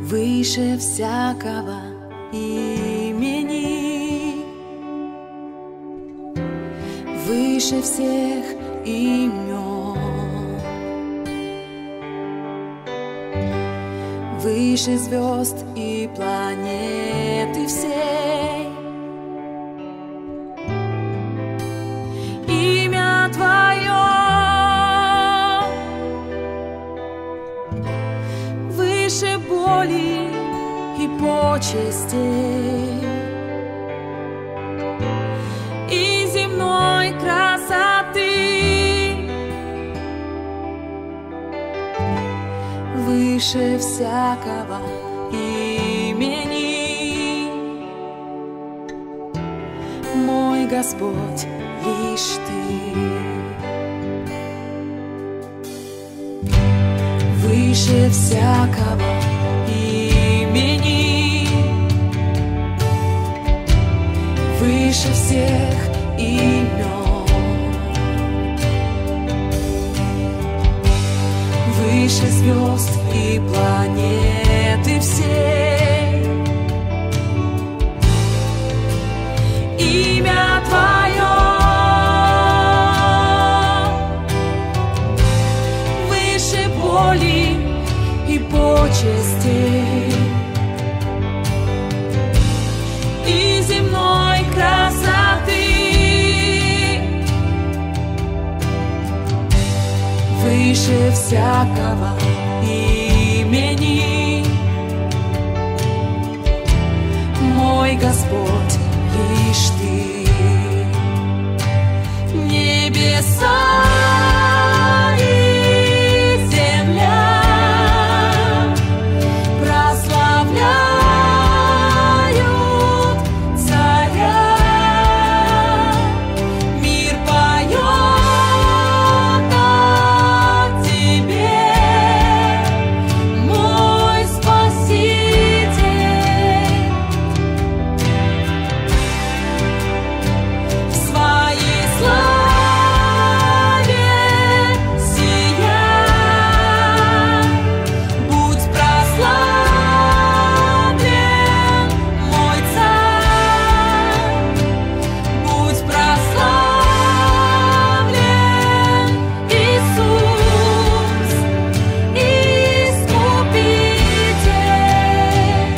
выше всякого имени, выше всех имен, выше звезд и планеты всей. Имя Твое выше боли и почестей, и земной красоты, выше всякого имени. Мой Господь, лишь Ты. Выше всякого имени, выше всех имен, выше звезд и планеты всей. Имя Твое выше боли и почестей, и земной красоты, выше всякого имени. Мой Господь, лишь Ты. Небеса и земля прославляют Царя. Мир поет о Тебе, мой Спаситель. В своей славе сияй, будь прославлен, мой Царь, будь прославлен, Иисус, Искупитель.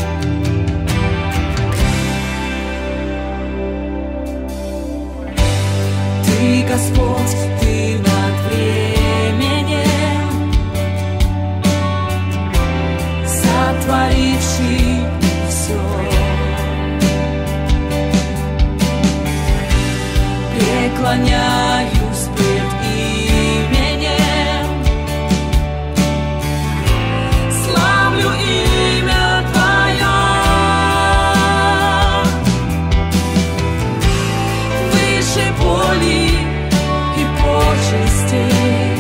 Ты, Господь, Ты над временем, сотворивший все. Преклоняюсь пред именем, славлю имя Твое. Выше боли и почестей,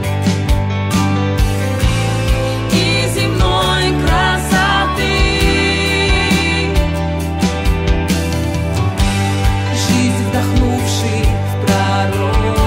и земной красоты, жизнь вдохнувший в пророк.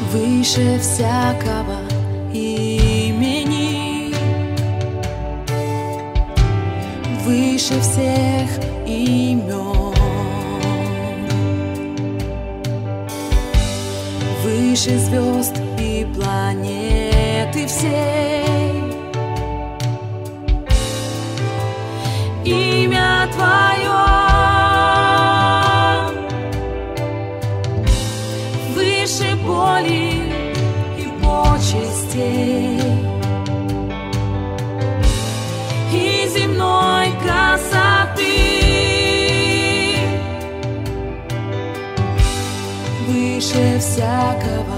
выше всякого имени, выше всех имен, выше звезд и планеты всей. Имя Твое выше боли и почестей, и земной красоты, выше всякого